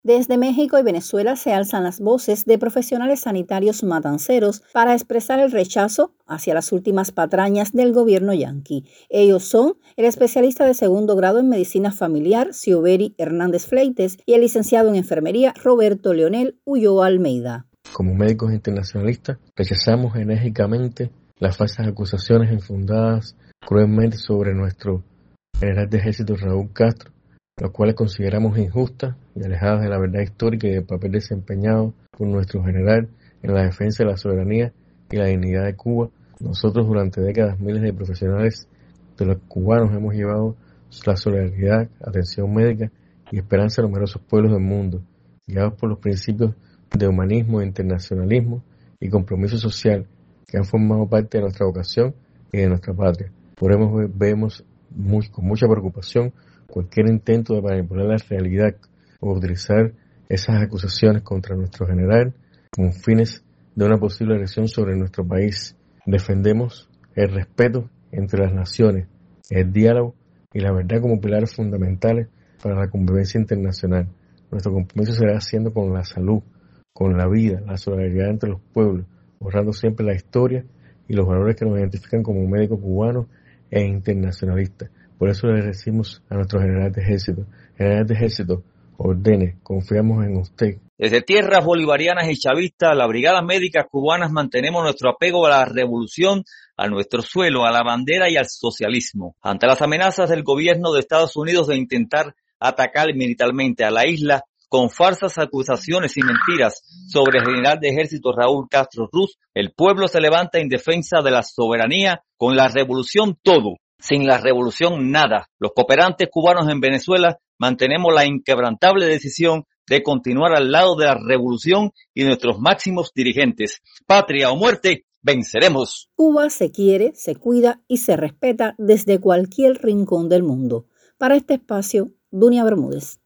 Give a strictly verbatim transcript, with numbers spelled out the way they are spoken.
Desde México y Venezuela se alzan las voces de profesionales sanitarios matanceros para expresar el rechazo hacia las últimas patrañas del gobierno yanqui. Ellos son el especialista de segundo grado en medicina familiar, Sioberi Hernández Fleites, y el licenciado en enfermería, Roberto Leonel Ulloa Almeida. Como médicos internacionalistas, rechazamos enérgicamente las falsas acusaciones infundadas cruelmente sobre nuestro general de ejército Raúl Castro, las cuales consideramos injustas y alejadas de la verdad histórica y del papel desempeñado por nuestro general en la defensa de la soberanía y la dignidad de Cuba. Nosotros durante décadas, miles de profesionales de los cubanos hemos llevado la solidaridad, atención médica y esperanza a numerosos pueblos del mundo, guiados por los principios de humanismo, internacionalismo y compromiso social que han formado parte de nuestra vocación y de nuestra patria. Por eso vemos muy, con mucha preocupación cualquier intento de manipular la realidad o utilizar esas acusaciones contra nuestro general con fines de una posible agresión sobre nuestro país. Defendemos el respeto entre las naciones, el diálogo y la verdad como pilares fundamentales para la convivencia internacional. Nuestro compromiso será haciendo con la salud, con la vida, la solidaridad entre los pueblos, honrando siempre la historia y los valores que nos identifican como médicos cubanos e internacionalistas. Por eso le decimos a nuestro general de ejército, general de ejército, ordene, confiamos en usted. Desde tierras bolivarianas y chavistas, las brigadas médicas cubanas mantenemos nuestro apego a la revolución, a nuestro suelo, a la bandera y al socialismo. Ante las amenazas del gobierno de Estados Unidos de intentar atacar militarmente a la isla con falsas acusaciones y mentiras sobre el general de ejército Raúl Castro Ruz, el pueblo se levanta en defensa de la soberanía. Con la revolución todo, sin la revolución nada. Los cooperantes cubanos en Venezuela mantenemos la inquebrantable decisión de continuar al lado de la revolución y nuestros máximos dirigentes. Patria o muerte, venceremos. Cuba se quiere, se cuida y se respeta desde cualquier rincón del mundo. Para este espacio, Dunia Bermúdez.